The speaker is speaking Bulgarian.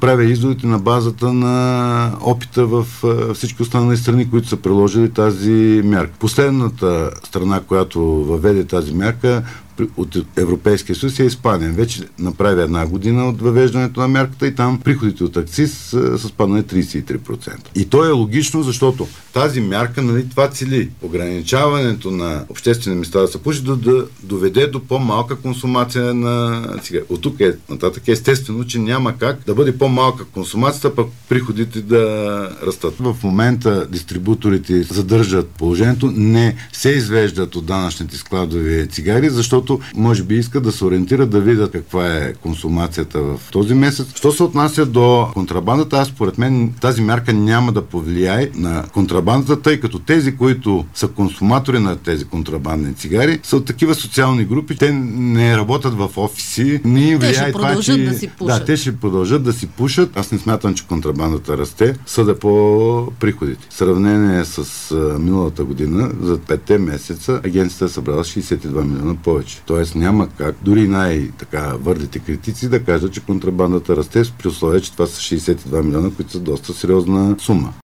правя изводите на базата на опита в всички останали страни, които са приложили тази мярка. Последната страна, която въведе тази мярка от Европейския съюз е Испания. Вече направи една година от въвеждането на мярката и там приходите от акциз са спаднали 33%. И то е логично, защото тази мярка, нали, това цели ограничаването на обществени места да се пуши, да доведе до по-малка консумация на цигари. От тук нататък естествено, че няма как да бъде по-малка консумацията, пък приходите да растат. В момента дистрибуторите задържат положението, не се извеждат от данъчните складови цигари, защото може би искат да се ориентират, да видят каква е консумацията в този месец. Що се отнася до контрабандата, аз според мен тази мярка няма да повлияе на контрабандата, тъй като тези, които са консуматори на тези контрабандни цигари, са от такива социални групи. Те не работят в офиси, не им влияе това, че... Да си пушат. Да, те ще продължат да си пушат. Аз не смятам, че контрабандата расте. Съда по приходите. В сравнение с миналата година, за 5 месеца, агенцията е събрала 62 милиона повече. Тоест няма как, дори най-така върдите критици да кажат, че контрабандата расте, при условие, че това са 62 милиона, които са доста сериозна сума.